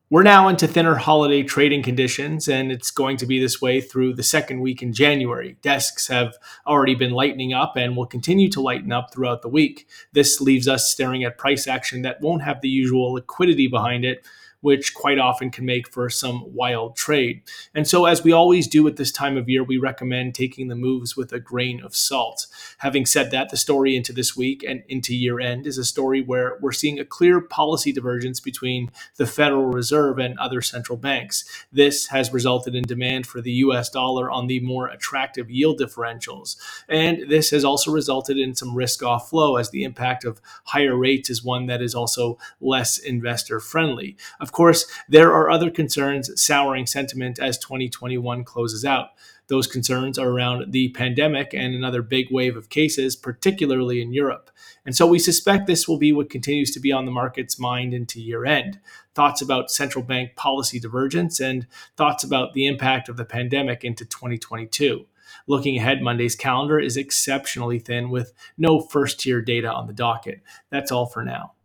We're now into thinner holiday trading conditions, and it's going to be this way through the second week in January. Desks have already been lightening up and will continue to lighten up throughout the week. This leaves us staring at price action that won't have the usual liquidity behind it, which quite often can make for some wild trade. And so, as we always do at this time of year, we recommend taking the moves with a grain of salt. Having said that, the story into this week and into year end is a story where we're seeing a clear policy divergence between the Federal Reserve and other central banks. This has resulted in demand for the US dollar on the more attractive yield differentials. And this has also resulted in some risk off flow, as the impact of higher rates is one that is also less investor friendly. Of course, there are other concerns souring sentiment as 2021 closes out. Those concerns are around the pandemic and another big wave of cases, particularly in Europe. And so we suspect this will be what continues to be on the market's mind into year end. Thoughts about central bank policy divergence and thoughts about the impact of the pandemic into 2022. Looking ahead, Monday's calendar is exceptionally thin with no first tier data on the docket. That's all for now.